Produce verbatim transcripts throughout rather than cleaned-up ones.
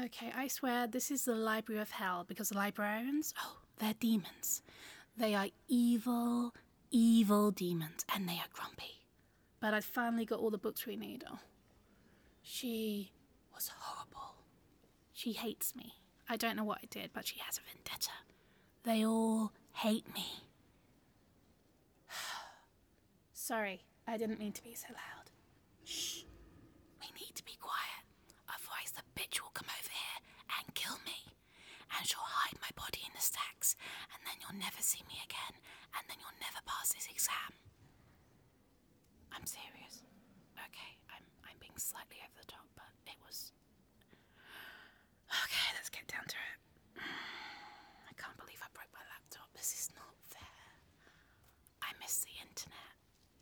Okay, I swear this is the library of hell because the librarians, oh, they're demons. They are evil, evil demons, and they are grumpy. But I finally got all the books we need. Oh, she was horrible. She hates me. I don't know what I did, but she has a vendetta. They all hate me. Sorry, I didn't mean to be so loud. Shh. We need to be quiet, otherwise the bitch will come over here and kill me. And she'll hide my body in the stacks, and then you'll never see me again, and then you'll never pass this exam. I'm serious. Okay, I'm I'm being slightly over the top, but it was... Okay, let's get down to it. I can't believe I broke my laptop. This is not fair. I miss the internet.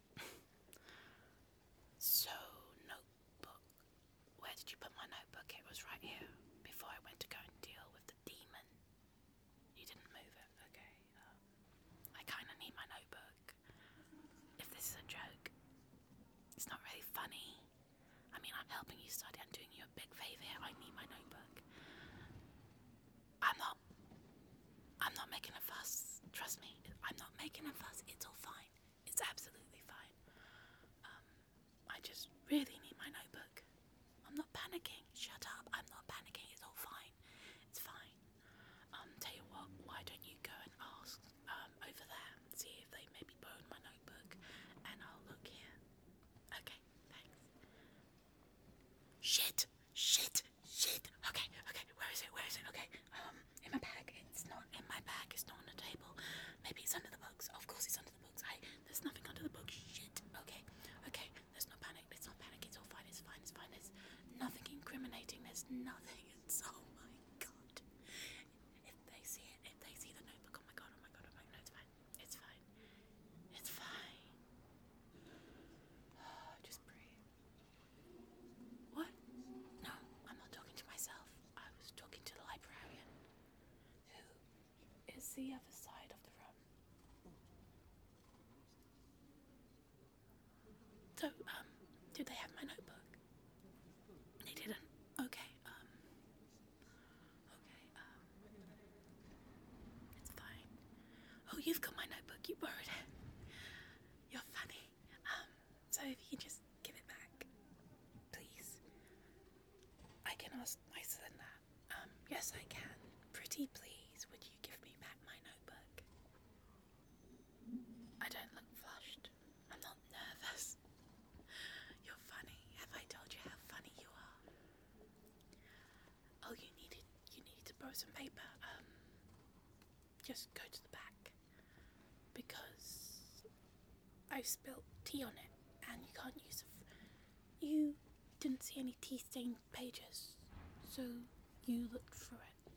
So, notebook. Where did you put my notebook? It was right here, before I went to go and deal with the demon. You didn't move it, okay. Uh, I kind of need my notebook. If this is a joke, it's not really funny. I mean, I'm helping you study. I'm doing you a big favour here. I need my notebook. I'm not... I'm not making a fuss. Trust me. I'm not making a fuss. It's all fine. It's absolutely fine. Um, I just really need my notebook. I'm not panicking. Shut up. I'm not panicking. It's all fine. It's fine. Um, tell you what, why don't you go and ask um, over there, see if they maybe borrowed my notebook, and I'll look here. Okay, thanks. Shit! Shit! Shit! Okay, okay, where is it? Where is it? Okay, um, in my bag. It's not in my bag. It's not on the table. Maybe it's under the books. Of course it's under the books. I, there's nothing under the books. Shit. Okay, okay, there's no panic. Let's not panic. It's all fine. It's fine. It's fine. There's nothing incriminating. There's nothing. It's, oh my god. If they see it, if they see the notebook, oh my god, oh my god, oh my god, no, it's fine. It's fine. It's fine. Just breathe. What? No, I'm not talking to myself. I was talking to the librarian, who is the other side of the room. So, um, did they have my notebook? They didn't. Okay, um, okay, um, it's fine. Oh, you've got my notebook. You borrowed it. You're funny. Um, so if you can just give it back, please. I can ask nicer than that. Um, yes, I can. Pretty please, would you give me back my notebook? I don't look flushed. I'm not nervous. You're funny. Have I told you how funny you are? Oh, you needed you needed to borrow some paper. Um, just go to the back because I spilled tea on it, and you can't use it. You didn't see any tea-stained pages, so you looked through it.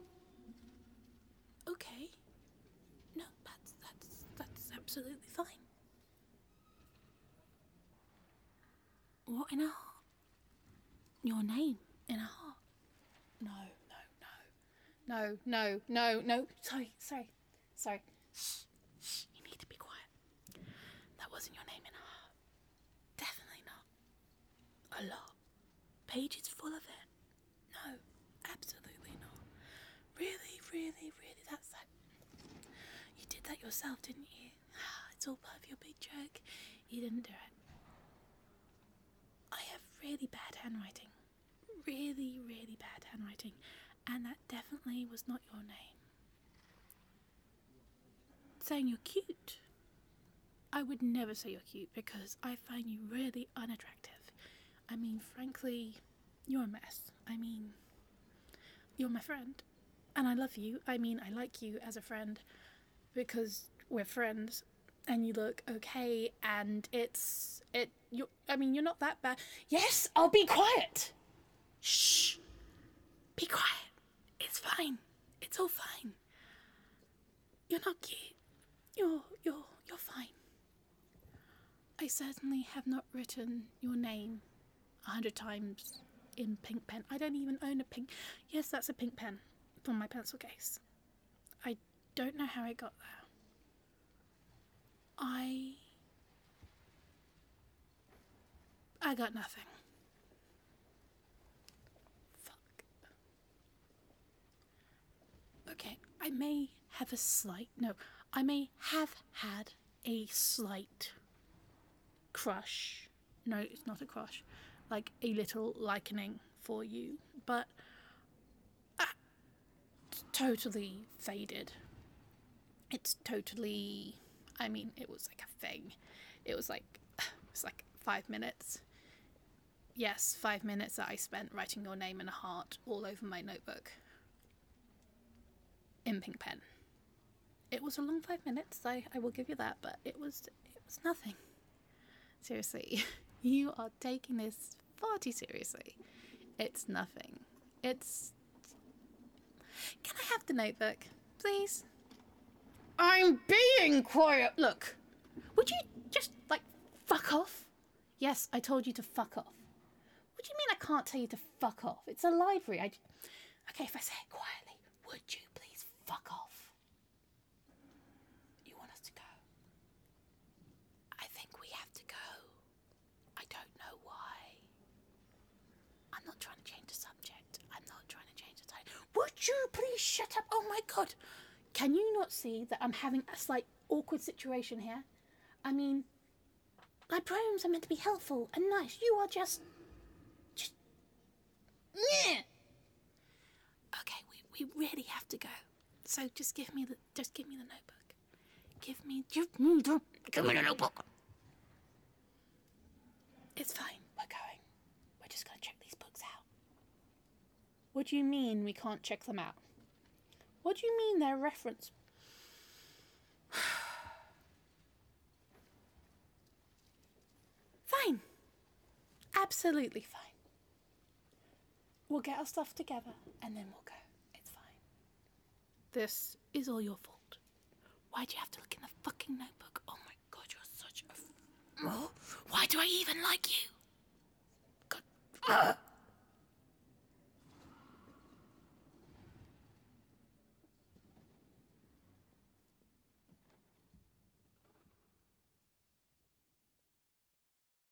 Okay. No, that's that's that's absolutely fine. What in a heart? Your name in a heart? No, no, no, no, no, no, no. Sorry, sorry, sorry. Shh, shh. You need to be quiet. That wasn't your name in a heart. Definitely not. A lot. Pages full of it. No, absolutely not. Really, really, really. That's that. You did that yourself, didn't you? It's all part of your big joke. You didn't do it. I have really bad handwriting. Really, really bad handwriting. And that definitely was not your name. Saying you're cute. I would never say you're cute because I find you really unattractive. I mean, frankly, you're a mess. I mean, you're my friend. And I love you. I mean, I like you as a friend because we're friends. And you look okay, and it's... it. You. I mean, you're not that bad. Yes, I'll be quiet! Shh! Be quiet. It's fine. It's all fine. You're not cute. You're... you're... you're fine. I certainly have not written your name a hundred times in pink pen. I don't even own a pink... Yes, that's a pink pen from my pencil case. I don't know how I got there. I... I got nothing. Fuck. I may have a slight, no, I may have had a slight crush. No, it's not a crush. Like a little likening for you, but uh, it's totally faded. It's totally, I mean, it was like a thing. It was like, it was like five minutes. Yes, five minutes that I spent writing your name in a heart all over my notebook. In pink pen. It was a long five minutes, I, I will give you that, but it was it was nothing. Seriously, you are taking this far too seriously. It's nothing. It's... Can I have the notebook, please? I'm being quiet! Look, would you just, like, fuck off? Yes, I told you to fuck off. What do you mean I can't tell you to fuck off? It's a library. I... Okay, if I say it quietly, would you please fuck off? You want us to go? I think we have to go. I don't know why. I'm not trying to change the subject. I'm not trying to change the title. Would you please shut up? Oh my god. Can you not see that I'm having a slight awkward situation here? I mean, librarians are meant to be helpful and nice. You are just... Just... Yeah. Okay, we, we really have to go. So just give me the just give me the notebook. Give me give me the give me the notebook. It's fine, we're going. We're just gonna check these books out. What do you mean we can't check them out? What do you mean they're reference? Fine. Absolutely fine. We'll get our stuff together and then we'll go. It's fine. This is all your fault. Why'd you have to look in the fucking notebook? Oh my god, you're such a... F- oh, why do I even like you? God. Ugh.